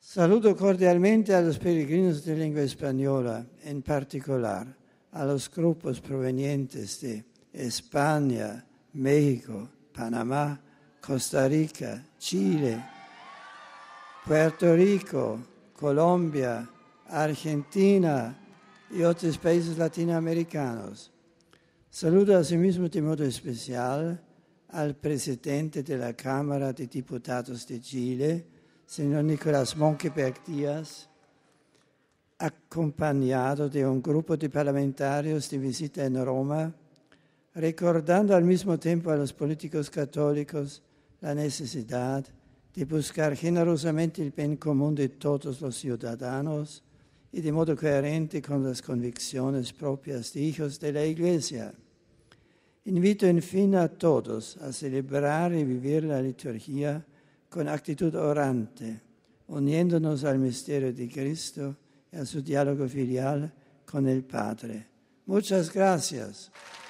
Saludo cordialmente a los peregrinos de lengua española, en particular a los grupos provenientes de España, México, Panamá, Costa Rica, Chile, Puerto Rico, Colombia, Argentina y otros países latinoamericanos. Saludo asimismo de modo especial al presidente de la Cámara de Diputados de Chile, señor Nicolás Monkeberg Díaz, acompañado de un grupo de parlamentarios de visita en Roma, recordando al mismo tiempo a los políticos católicos la necesidad de buscar generosamente el bien común de todos los ciudadanos y de modo coherente con las convicciones propias de hijos de la Iglesia. Invito en fin a todos a celebrar y vivir la liturgia con actitud orante, uniéndonos al misterio de Cristo y a su diálogo filial con el Padre. Muchas gracias.